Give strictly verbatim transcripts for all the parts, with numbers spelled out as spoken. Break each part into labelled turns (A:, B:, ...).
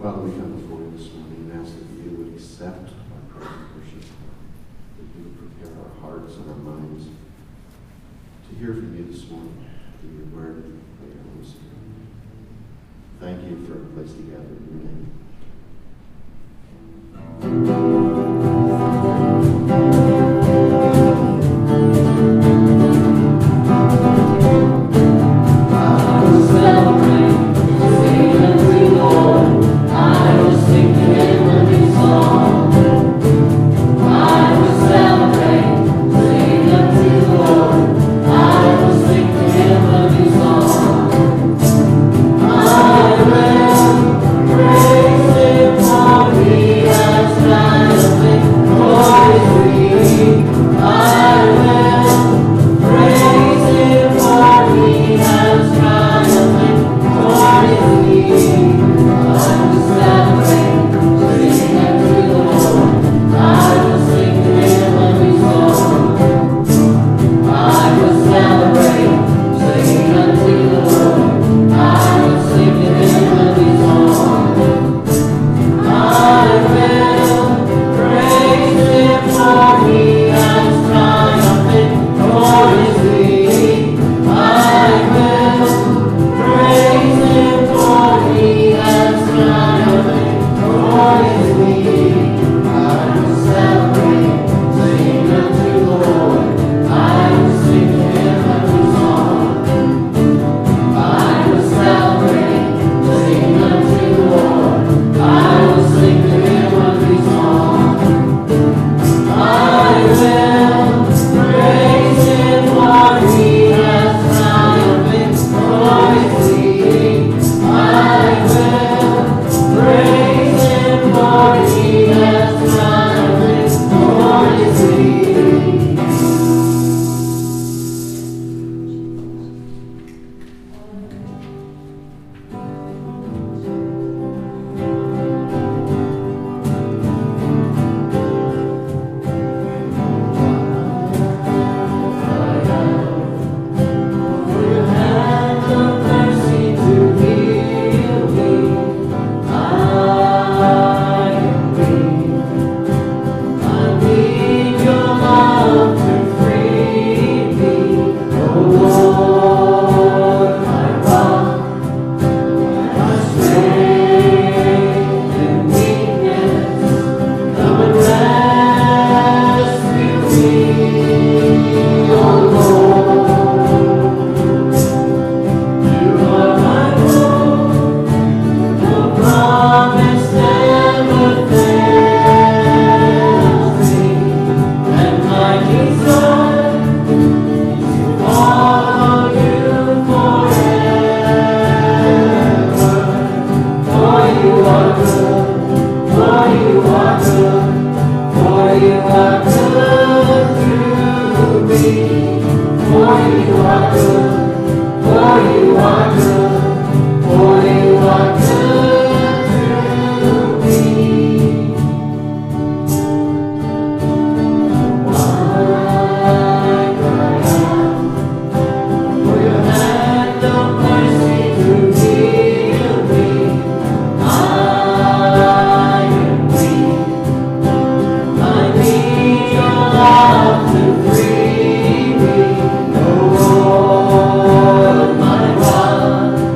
A: Father, we come before you this morning and ask that you would accept our prayer and worship, that you would prepare our hearts and our minds to hear from you this morning through your word and by your Holy Spirit. Thank you for a place to gather in your name.
B: Free me, oh Lord, my God.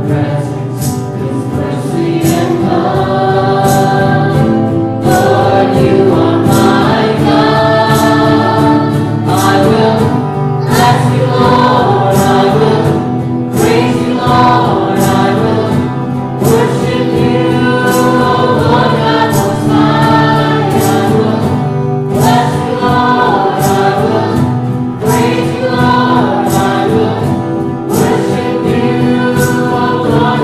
B: Praise you, Lord, I will worship you, oh Lord.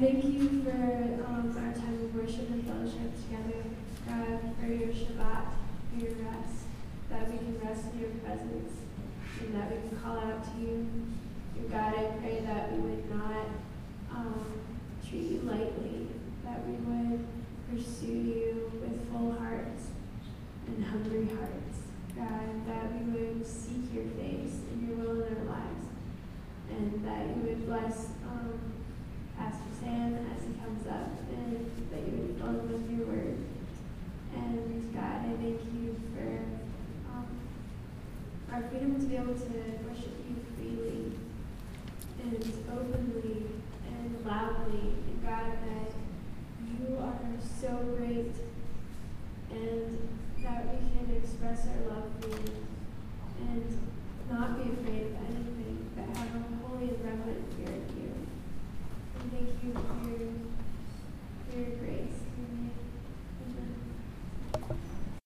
B: thank you for um, our time of worship and fellowship together. God, for your Shabbat, for your rest, that we can rest in your presence and that we can call out to you. And God, I pray that we would not um, treat you lightly, that we would pursue you with full hearts and hungry hearts. God, that we would seek your face and your will in our lives, and that you would bless um, Pastor Sam as he comes up, and that you would fill him with your word. And God, I thank you for um, our freedom to be able to worship you freely and openly and loudly. And God, that you are so great, and that we can express our love for you